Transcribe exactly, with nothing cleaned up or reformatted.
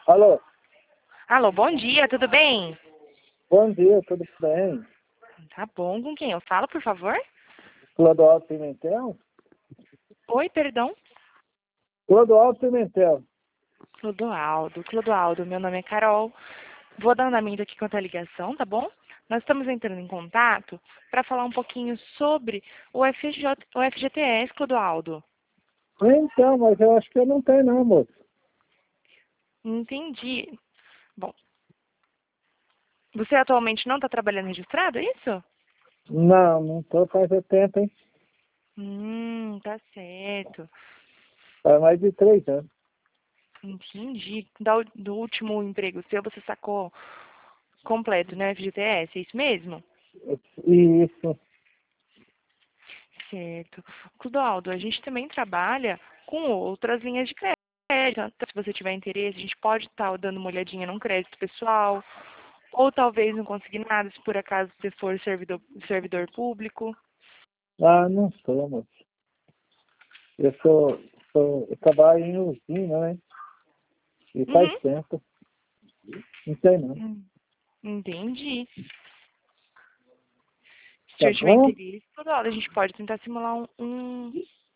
Alô, Alô, bom dia, tudo bem? bom dia, tudo bem? Tá bom, com quem eu falo, por favor? Clodoaldo Pimentel? Oi, perdão. Clodoaldo Pimentel. Clodoaldo, Clodoaldo, meu nome é Carol. Vou dar andamento aqui com a tua ligação, tá bom? Nós estamos entrando em contato para falar um pouquinho sobre o F J, o F G T S, Clodoaldo. Então, mas eu acho que eu não tenho não, moço. Entendi. Bom, você atualmente não está trabalhando registrado, é isso? Não, não estou faz tempo, hein? Hum, tá certo. Faz mais de três anos. Entendi. Da u- do último emprego seu, você sacou completo, né, F G T S, é isso mesmo? Isso. Certo. Clodoaldo, a gente também trabalha com outras linhas de crédito. Então, se você tiver interesse, a gente pode estar dando uma olhadinha num crédito pessoal, ou talvez não conseguir nada se por acaso você for servidor, servidor público. Ah, não sou, moço. Eu sou, sou eu trabalho em usina, né? E faz Uhum. tempo. Não sei não. Hum, Entendi. Se Tá eu tiver bom? interesse, Clodoaldo, a gente pode tentar simular um, um,